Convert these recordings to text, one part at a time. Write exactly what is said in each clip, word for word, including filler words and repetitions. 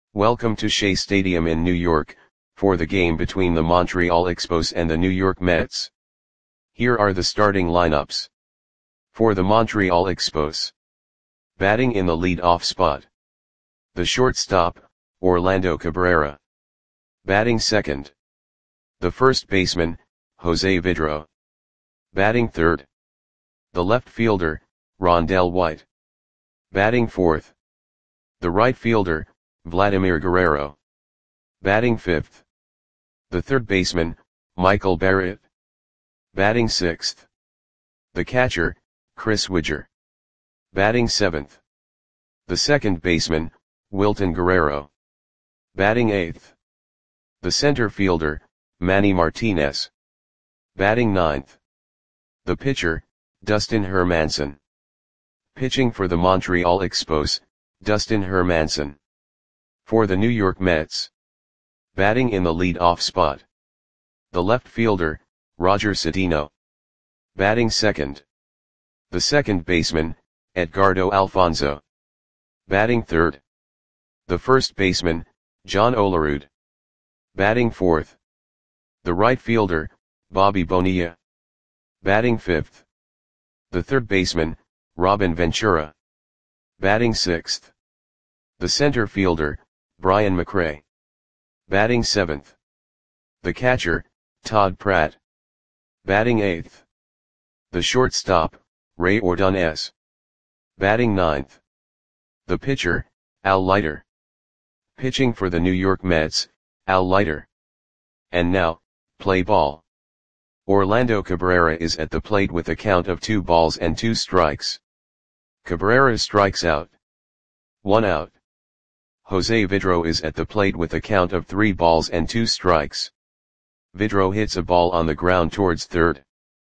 Welcome to Shea Stadium in New York, for the game between the Montreal Expos and the New York Mets. Here are the starting lineups. For the Montreal Expos. Batting in the lead-off spot. The shortstop, Orlando Cabrera. Batting second. The first baseman, Jose Vidro. Batting third. The left fielder, Rondell White. Batting fourth. The right fielder, Vladimir Guerrero. Batting fifth. The third baseman, Michael Barrett. Batting sixth. The catcher, Chris Widger. Batting seventh. The second baseman, Wilton Guerrero. Batting eighth. The center fielder, Manny Martinez. Batting ninth. The pitcher, Dustin Hermanson. Pitching for the Montreal Expos, Dustin Hermanson. For the New York Mets. Batting in the lead-off spot. The left fielder, Roger Cedeno. Batting second. The second baseman, Edgardo Alfonzo. Batting third. The first baseman, John Olerud. Batting fourth. The right fielder, Bobby Bonilla. Batting fifth. The third baseman, Robin Ventura. Batting sixth. The center fielder, Brian McRae. Batting seventh. The catcher, Todd Pratt. Batting eighth. The shortstop, Ray Ordonez. Batting ninth. The pitcher, Al Leiter. Pitching for the New York Mets, Al Leiter. And now, play ball. Orlando Cabrera is at the plate with a count of two balls and two strikes. Cabrera strikes out. One out. Jose Vidro is at the plate with a count of three balls and two strikes. Vidro hits a ball on the ground towards third.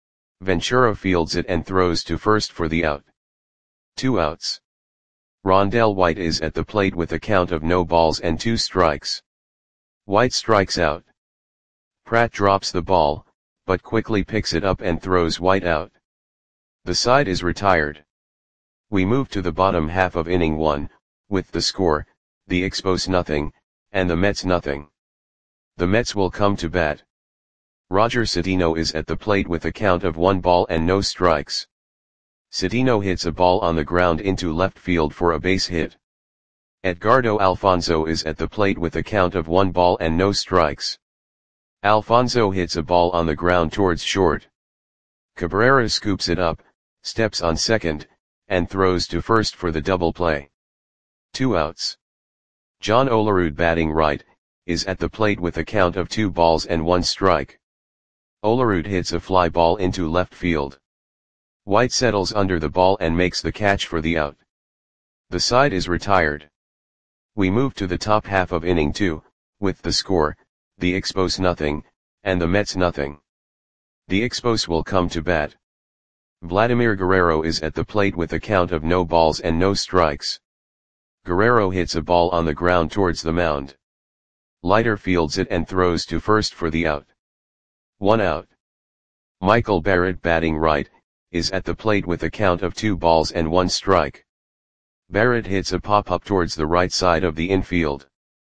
Ventura fields it and throws to first for the out. Two outs. Rondell White is at the plate with a count of no balls and two strikes. White strikes out. Pratt drops the ball, but quickly picks it up and throws White out. The side is retired. We move to the bottom half of inning one, with the score, the Expos nothing, and the Mets nothing. The Mets will come to bat. Roger Cedeno is at the plate with a count of one ball and no strikes. Cedeno hits a ball on the ground into left field for a base hit. Edgardo Alfonzo is at the plate with a count of one ball and no strikes. Alfonzo hits a ball on the ground towards short. Cabrera scoops it up, steps on second, and throws to first for the double play. Two outs. John Olerud, batting right, is at the plate with a count of two balls and one strike. Olerud hits a fly ball into left field. White settles under the ball and makes the catch for the out. The side is retired. We move to the top half of inning two, with the score, the Expos nothing, and the Mets nothing. The Expos will come to bat. Vladimir Guerrero is at the plate with a count of no balls and no strikes. Guerrero hits a ball on the ground towards the mound. Leiter fields it and throws to first for the out. One out. Michael Barrett, batting right, is at the plate with a count of two balls and one strike. Barrett hits a pop-up towards the right side of the infield.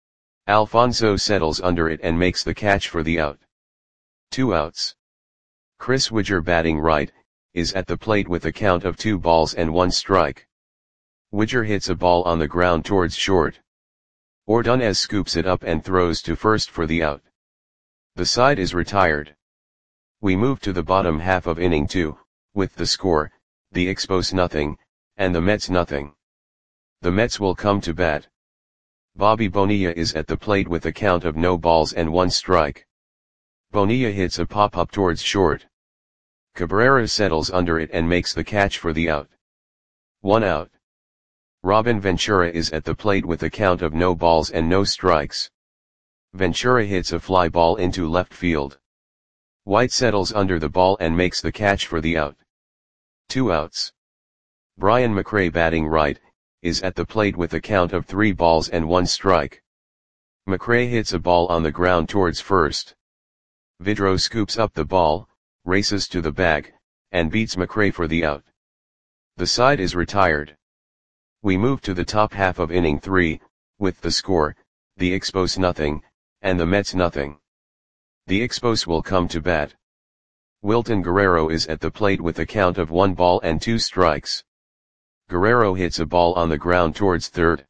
Alfonzo settles under it and makes the catch for the out. Two outs. Chris Widger, batting right, is at the plate with a count of two balls and one strike. Widger hits a ball on the ground towards short. Ordonez scoops it up and throws to first for the out. The side is retired. We move to the bottom half of inning two, with the score, the Expos nothing, and the Mets nothing. The Mets will come to bat. Bobby Bonilla is at the plate with a count of no balls and one strike. Bonilla hits a pop-up towards short. Cabrera settles under it and makes the catch for the out. One out. Robin Ventura is at the plate with a count of no balls and no strikes. Ventura hits a fly ball into left field. White settles under the ball and makes the catch for the out. Two outs. Brian McRae, batting right, is at the plate with a count of three balls and one strike. McRae hits a ball on the ground towards first. Vidro scoops up the ball, races to the bag, and beats McRae for the out. The side is retired. We move to the top half of inning three, with the score, the Expos nothing, and the Mets nothing. The Expos will come to bat. Wilton Guerrero is at the plate with a count of one ball and two strikes. Guerrero hits a ball on the ground towards third.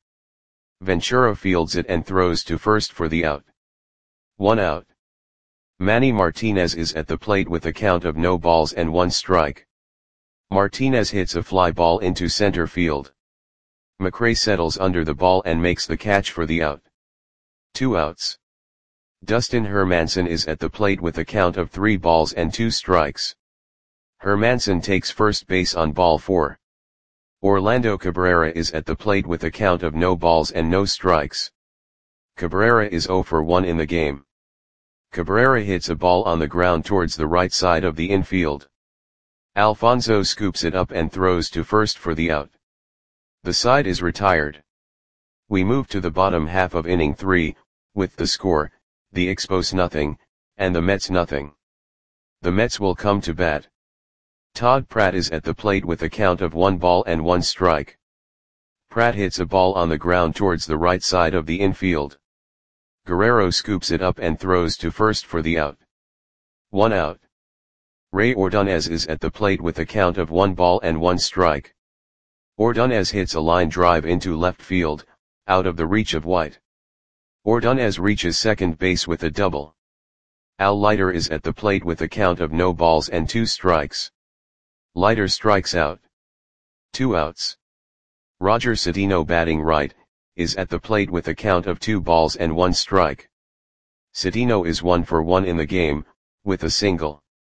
Ventura fields it and throws to first for the out. One out. Manny Martinez is at the plate with a count of no balls and one strike. Martinez hits a fly ball into center field. McRae settles under the ball and makes the catch for the out. Two outs. Dustin Hermanson is at the plate with a count of three balls and two strikes. Hermanson takes first base on ball four. Orlando Cabrera is at the plate with a count of no balls and no strikes. Cabrera is zero for one in the game. Cabrera hits a ball on the ground towards the right side of the infield. Alfonso scoops it up and throws to first for the out. The side is retired. We move to the bottom half of inning three, with the score, the Expos nothing, and the Mets nothing. The Mets will come to bat. Todd Pratt is at the plate with a count of one ball and one strike. Pratt hits a ball on the ground towards the right side of the infield. Guerrero scoops it up and throws to first for the out. One out. Ray Ordonez is at the plate with a count of one ball and one strike. Ordonez hits a line drive into left field, out of the reach of White. Ordonez reaches second base with a double. Al Leiter is at the plate with a count of no balls and two strikes. Leiter strikes out. Two outs. Roger Cedeno, batting right, is at the plate with a count of two balls and one strike. Cedeno is one for one in the game, with a single.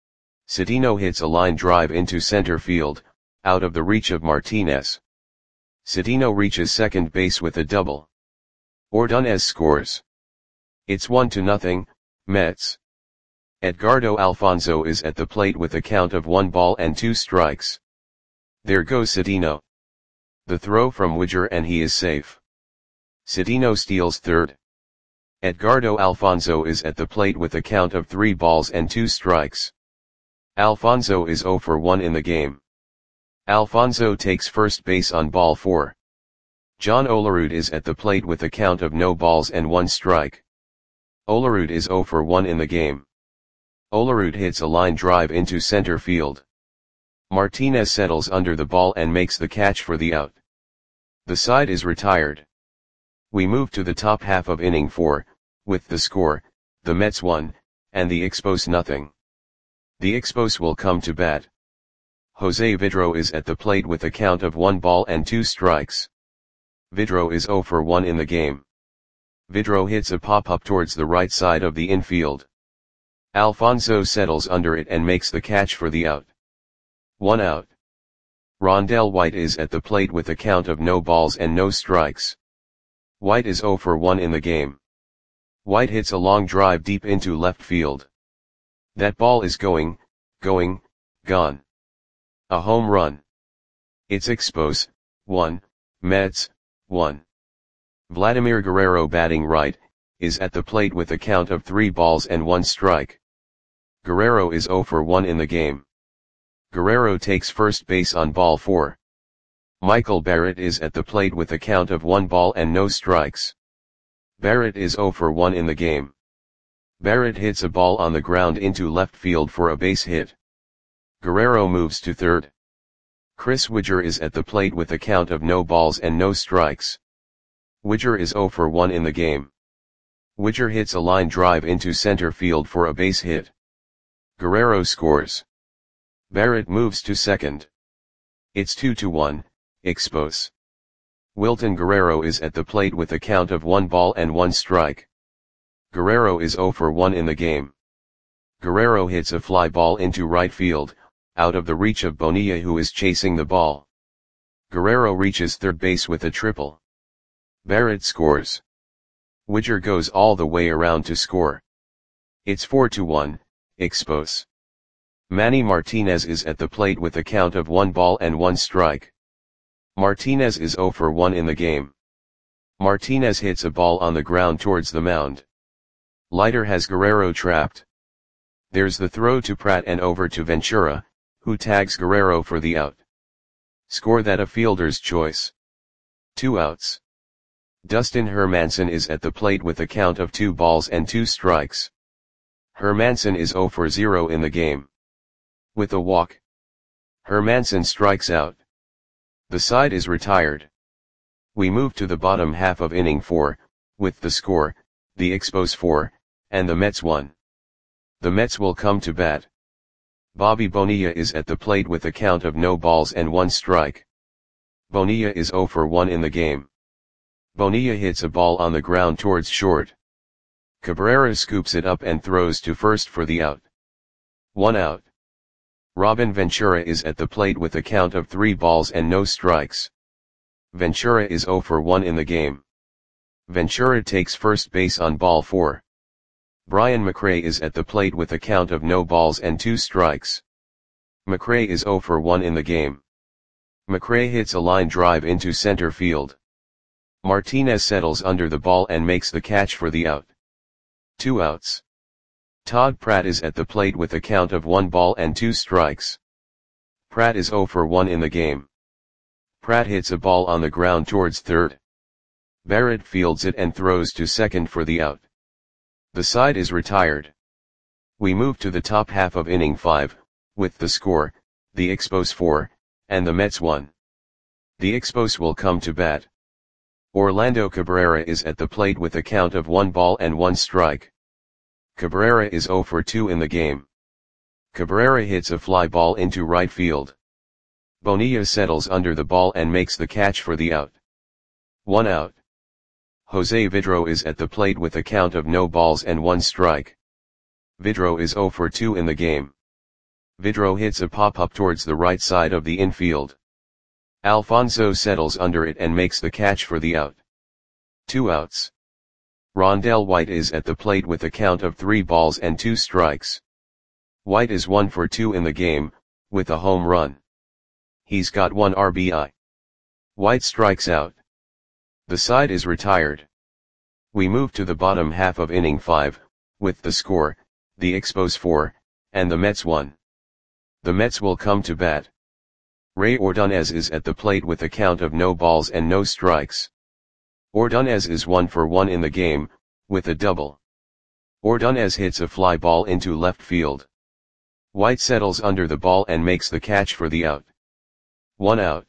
Cedeno hits a line drive into center field, out of the reach of Martinez. Cedeno reaches second base with a double. Ordonez scores. It's one to nothing, Mets. Edgardo Alfonso is at the plate with a count of one ball and two strikes. There goes Cedeno. The throw from Widger and he is safe. Cedeno steals third. Edgardo Alfonso is at the plate with a count of three balls and two strikes. Alfonso is zero for one in the game. Alfonso takes first base on ball four. John Olerud is at the plate with a count of no balls and one strike. Olerud is zero for one in the game. Olerud hits a line drive into center field. Martinez settles under the ball and makes the catch for the out. The side is retired. We move to the top half of inning four, with the score, the Mets one, and the Expos nothing. The Expos will come to bat. Jose Vidro is at the plate with a count of one ball and two strikes. Vidro is zero for one in the game. Vidro hits a pop-up towards the right side of the infield. Alfonso settles under it and makes the catch for the out. One out. Rondell White is at the plate with a count of no balls and no strikes. White is zero for one in the game. White hits a long drive deep into left field. That ball is going, going, gone. A home run. It's Expos, one, Mets, one. Vladimir Guerrero, batting right, is at the plate with a count of three balls and one strike. Guerrero is zero for one in the game. Guerrero takes first base on ball four. Michael Barrett is at the plate with a count of one ball and no strikes. Barrett is zero for one in the game. Barrett hits a ball on the ground into left field for a base hit. Guerrero moves to third. Chris Widger is at the plate with a count of no balls and no strikes. Widger is zero for one in the game. Widger hits a line drive into center field for a base hit. Guerrero scores. Barrett moves to second. It's two to one, Expos. Wilton Guerrero is at the plate with a count of one ball and one strike. Guerrero is zero for one in the game. Guerrero hits a fly ball into right field, out of the reach of Bonilla, who is chasing the ball. Guerrero reaches third base with a triple. Barrett scores. Widger goes all the way around to score. It's four to one, Expos. Manny Martinez is at the plate with a count of one ball and one strike. Martinez is zero for one in the game. Martinez hits a ball on the ground towards the mound. Leiter has Guerrero trapped. There's the throw to Pratt and over to Ventura, who tags Guerrero for the out. Score that a fielder's choice. Two outs. Dustin Hermansen is at the plate with a count of two balls and two strikes. Hermansen is zero for zero in the game. With a walk, Hermansen strikes out. The side is retired. We move to the bottom half of inning four, with the score, the Expos four, and the Mets one. The Mets will come to bat. Bobby Bonilla is at the plate with a count of no balls and one strike. Bonilla is zero for one in the game. Bonilla hits a ball on the ground towards short. Cabrera scoops it up and throws to first for the out. One out. Robin Ventura is at the plate with a count of three balls and no strikes. Ventura is zero for one in the game. Ventura takes first base on ball four. Brian McRae is at the plate with a count of no balls and two strikes. McRae is zero for one in the game. McRae hits a line drive into center field. Martinez settles under the ball and makes the catch for the out. Two outs. Todd Pratt is at the plate with a count of one ball and two strikes. Pratt is zero for one in the game. Pratt hits a ball on the ground towards third. Barrett fields it and throws to second for the out. The side is retired. We move to the top half of inning five, with the score, the Expos four, and the Mets one. The Expos will come to bat. Orlando Cabrera is at the plate with a count of one ball and one strike. Cabrera is zero for two in the game. Cabrera hits a fly ball into right field. Bonilla settles under the ball and makes the catch for the out. One out. Jose Vidro is at the plate with a count of no balls and one strike. Vidro is zero for two in the game. Vidro hits a pop-up towards the right side of the infield. Alfonso settles under it and makes the catch for the out. Two outs. Rondell White is at the plate with a count of three balls and two strikes. White is one for two in the game, with a home run. He's got one R B I. White strikes out. The side is retired. We move to the bottom half of inning five, with the score, the Expos four, and the Mets one. The Mets will come to bat. Ray Ordonez is at the plate with a count of no balls and no strikes. Ordonez is one for one in the game, with a double. Ordonez hits a fly ball into left field. White settles under the ball and makes the catch for the out. One out.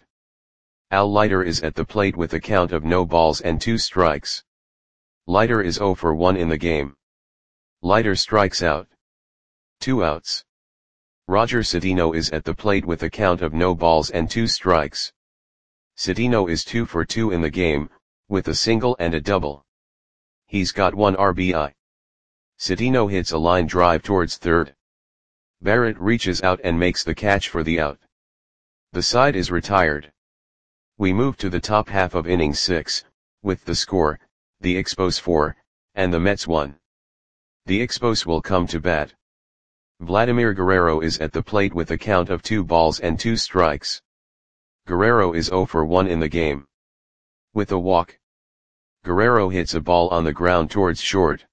Al Leiter is at the plate with a count of no balls and two strikes. Leiter is zero for one in the game. Leiter strikes out. Two outs. Roger Cedeno is at the plate with a count of no balls and two strikes. Cedeno is two for two in the game, with a single and a double. He's got one R B I. Cedeno hits a line drive towards third. Barrett reaches out and makes the catch for the out. The side is retired. We move to the top half of inning six, with the score, the Expos four, and the Mets one. The Expos will come to bat. Vladimir Guerrero is at the plate with a count of two balls and two strikes. Guerrero is zero for one in the game. With a walk, Guerrero hits a ball on the ground towards short.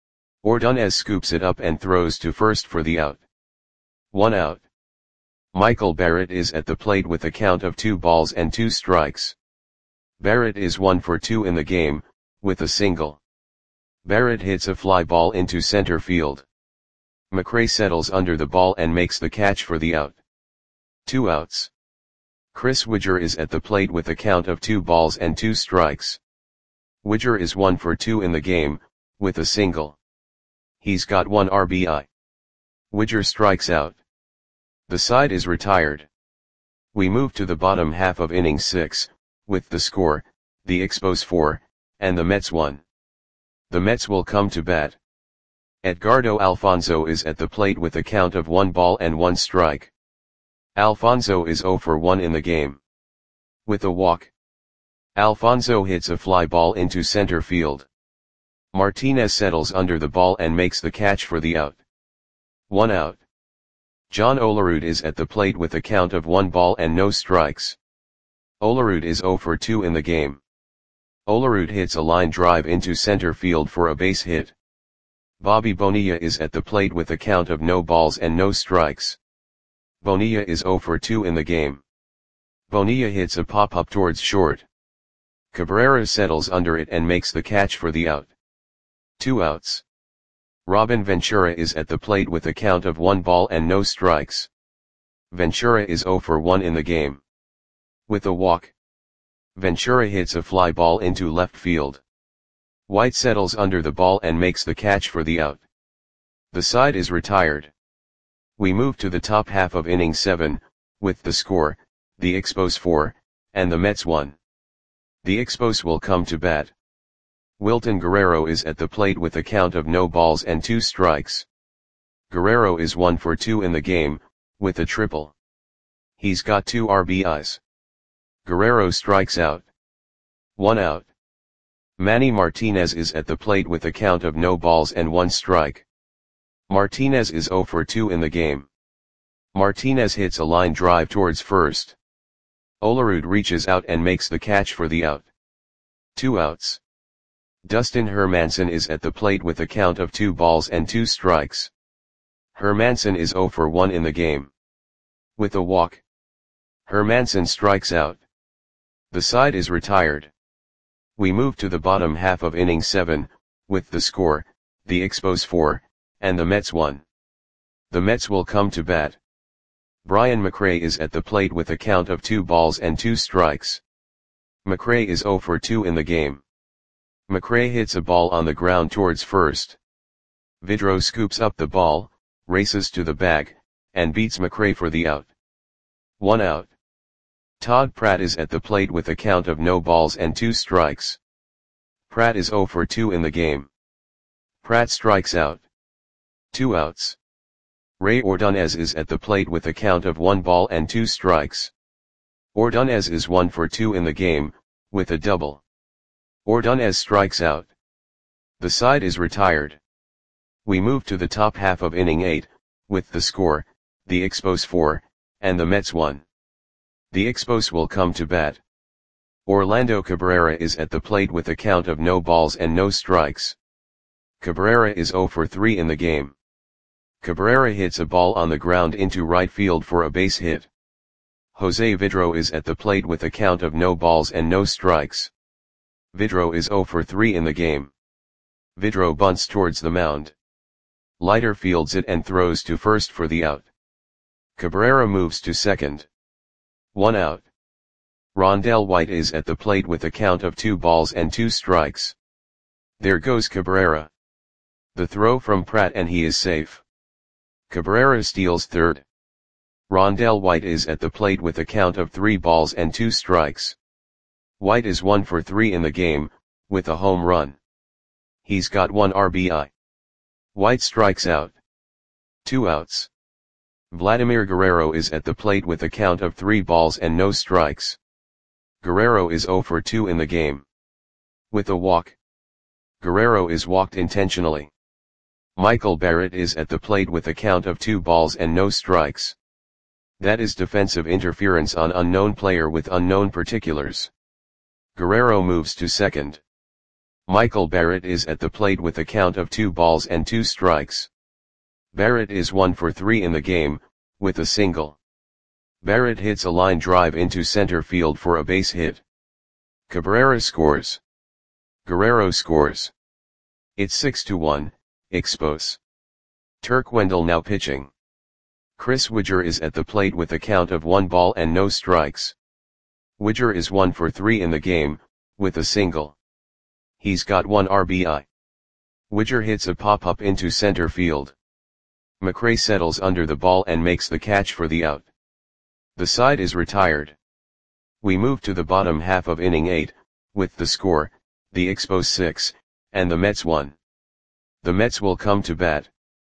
Ordonez scoops it up and throws to first for the out. One out. Michael Barrett is at the plate with a count of two balls and two strikes. Barrett is one for two in the game, with a single. Barrett hits a fly ball into center field. McRae settles under the ball and makes the catch for the out. Two outs. Chris Widger is at the plate with a count of two balls and two strikes. Widger is one for two in the game, with a single. He's got one R B I. Widger strikes out. The side is retired. We move to the bottom half of inning six, with the score, the Expos four, and the Mets one. The Mets will come to bat. Edgardo Alfonso is at the plate with a count of one ball and one strike. Alfonso is zero for one in the game. With a walk, Alfonso hits a fly ball into center field. Martinez settles under the ball and makes the catch for the out. One out. John Olerud is at the plate with a count of one ball and no strikes. Olerud is zero for two in the game. Olerud hits a line drive into center field for a base hit. Bobby Bonilla is at the plate with a count of no balls and no strikes. Bonilla is zero for two in the game. Bonilla hits a pop-up towards short. Cabrera settles under it and makes the catch for the out. Two outs. Robin Ventura is at the plate with a count of one ball and no strikes. Ventura is zero for one in the game. With a walk, Ventura hits a fly ball into left field. White settles under the ball and makes the catch for the out. The side is retired. We move to the top half of inning seven, with the score, the Expos four, and the Mets one. The Expos will come to bat. Wilton Guerrero is at the plate with a count of no balls and two strikes. Guerrero is one for two in the game, with a triple. He's got two R B Is. Guerrero strikes out. One out. Manny Martinez is at the plate with a count of no balls and one strike. Martinez is zero for two in the game. Martinez hits a line drive towards first. Olerud reaches out and makes the catch for the out. Two outs. Dustin Hermanson is at the plate with a count of two balls and two strikes. Hermanson is zero for one in the game. With a walk, Hermanson strikes out. The side is retired. We move to the bottom half of inning seven, with the score, the Expos four, and the Mets one. The Mets will come to bat. Brian McRae is at the plate with a count of two balls and two strikes. McRae is zero for two in the game. McRae hits a ball on the ground towards first. Vidro scoops up the ball, races to the bag, and beats McRae for the out. One out. Todd Pratt is at the plate with a count of no balls and two strikes. Pratt is zero for two in the game. Pratt strikes out. Two outs. Ray Ordonez is at the plate with a count of one ball and two strikes. Ordonez is one for two in the game, with a double. Ordonez strikes out. The side is retired. We move to the top half of inning eight, with the score, the Expos four, and the Mets one. The Expos will come to bat. Orlando Cabrera is at the plate with a count of no balls and no strikes. Cabrera is zero for three in the game. Cabrera hits a ball on the ground into right field for a base hit. Jose Vidro is at the plate with a count of no balls and no strikes. Vidro is zero for three in the game. Vidro bunts towards the mound. Leiter fields it and throws to first for the out. Cabrera moves to second. One out. Rondell White is at the plate with a count of two balls and two strikes. There goes Cabrera. The throw from Pratt and he is safe. Cabrera steals third. Rondell White is at the plate with a count of three balls and two strikes. White is one for three in the game, with a home run. He's got one R B I. White strikes out. Two outs. Vladimir Guerrero is at the plate with a count of three balls and no strikes. Guerrero is zero for two in the game. With a walk. Guerrero is walked intentionally. Michael Barrett is at the plate with a count of two balls and no strikes. That is defensive interference on unknown player with unknown particulars. Guerrero moves to second. Michael Barrett is at the plate with a count of two balls and two strikes. Barrett is one for three in the game, with a single. Barrett hits a line drive into center field for a base hit. Cabrera scores. Guerrero scores. It's six to one, Expos. Turk Wendell now pitching. Chris Widger is at the plate with a count of one ball and no strikes. Widger is one for three in the game, with a single. He's got one R B I. Widger hits a pop-up into center field. McRae settles under the ball and makes the catch for the out. The side is retired. We move to the bottom half of inning eight, with the score, the Expos six, and the Mets one. The Mets will come to bat.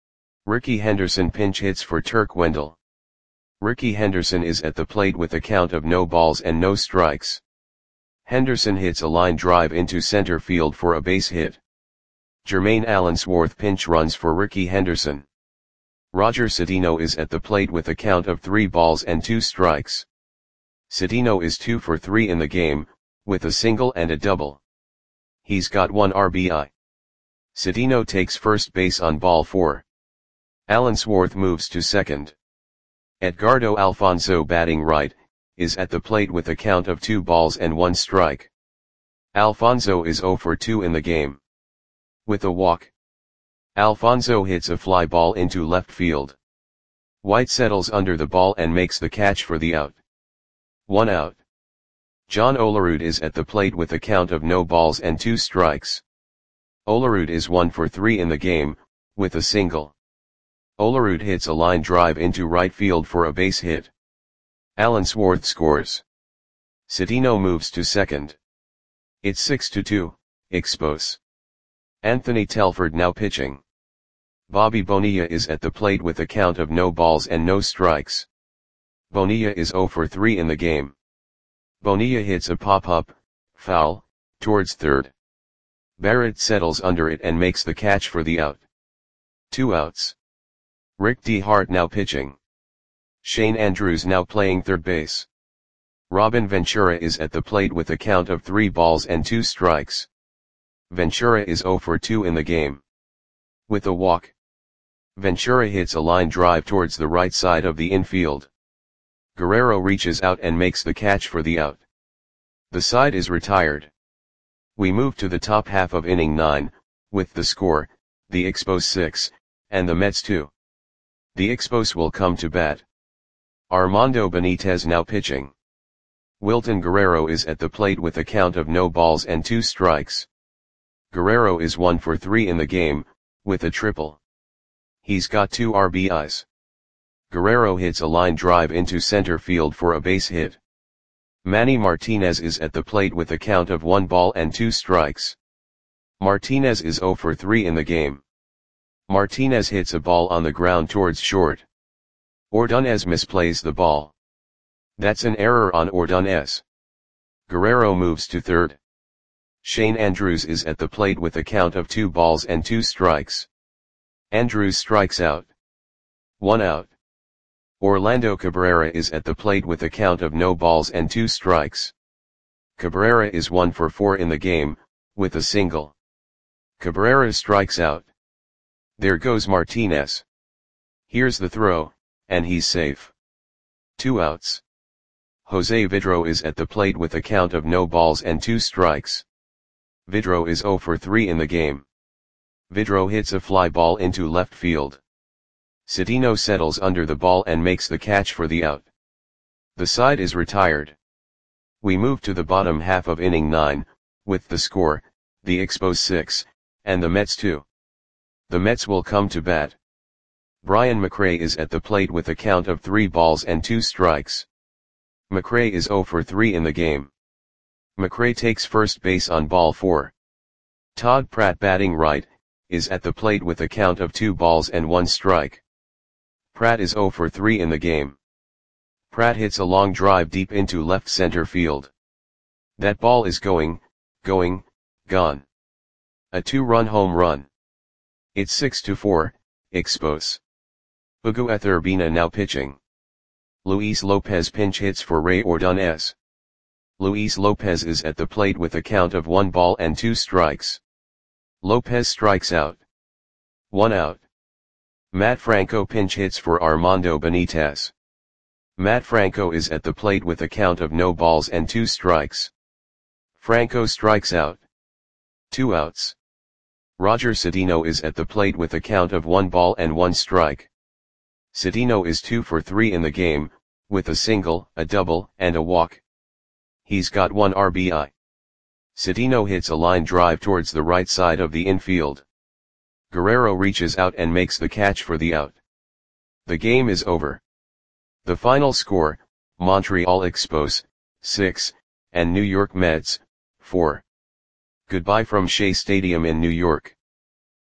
Ricky Henderson pinch hits for Turk Wendell. Ricky Henderson is at the plate with a count of no balls and no strikes. Henderson hits a line drive into center field for a base hit. Jermaine Allensworth pinch runs for Ricky Henderson. Roger Cedeno is at the plate with a count of three balls and two strikes. Cedeno is two for three in the game, with a single and a double. He's got one R B I. Cedeno takes first base on ball four. Allensworth moves to second. Edgardo Alfonso batting right, is at the plate with a count of two balls and one strike. Alfonso is zero for two in the game. With a walk, Alfonso hits a fly ball into left field. White settles under the ball and makes the catch for the out. One out. John Olerud is at the plate with a count of no balls and two strikes. Olerud is one for three in the game, with a single. Olerud hits a line drive into right field for a base hit. Allensworth scores. Citino moves to second. It's six to two, Expos. Anthony Telford now pitching. Bobby Bonilla is at the plate with a count of no balls and no strikes. Bonilla is zero for three in the game. Bonilla hits a pop-up, foul, towards third. Barrett settles under it and makes the catch for the out. Two outs. Rick DeHart now pitching. Shane Andrews now playing third base. Robin Ventura is at the plate with a count of three balls and two strikes. Ventura is zero for two in the game. With a walk, Ventura hits a line drive towards the right side of the infield. Guerrero reaches out and makes the catch for the out. The side is retired. We move to the top half of inning nine, with the score, the Expos six, and the Mets two. The Expos will come to bat. Armando Benitez now pitching. Wilton Guerrero is at the plate with a count of no balls and two strikes. Guerrero is one for three in the game, with a triple. He's got two R B Is. Guerrero hits a line drive into center field for a base hit. Manny Martinez is at the plate with a count of one ball and two strikes. Martinez is zero for three in the game. Martinez hits a ball on the ground towards short. Ordonez misplays the ball. That's an error on Ordonez. Guerrero moves to third. Shane Andrews is at the plate with a count of two balls and two strikes. Andrews strikes out. One out. Orlando Cabrera is at the plate with a count of no balls and two strikes. Cabrera is one for four in the game, with a single. Cabrera strikes out. There goes Martinez. Here's the throw, and he's safe. Two outs. Jose Vidro is at the plate with a count of no balls and two strikes. Vidro is zero for three in the game. Vidro hits a fly ball into left field. Citino settles under the ball and makes the catch for the out. The side is retired. We move to the bottom half of inning nine, with the score, the Expos six, and the Mets two. The Mets will come to bat. Brian McRae is at the plate with a count of three balls and two strikes. McRae is zero for three in the game. McRae takes first base on ball four. Todd Pratt, batting right, is at the plate with a count of two balls and one strike. Pratt is zero for three in the game. Pratt hits a long drive deep into left center field. That ball is going, going, gone. A two-run home run. It's six to four, Expos. Hugo Urbina now pitching. Luis Lopez pinch hits for Ray Ordonez. Luis Lopez is at the plate with a count of one ball and two strikes. Lopez strikes out. One out. Matt Franco pinch hits for Armando Benitez. Matt Franco is at the plate with a count of no balls and two strikes. Franco strikes out. Two outs. Roger Citino is at the plate with a count of one ball and one strike. Citino is two for three in the game, with a single, a double, and a walk. He's got one R B I. Citino hits a line drive towards the right side of the infield. Guerrero reaches out and makes the catch for the out. The game is over. The final score, Montreal Expos, six, and New York Mets, four. Goodbye from Shea Stadium in New York.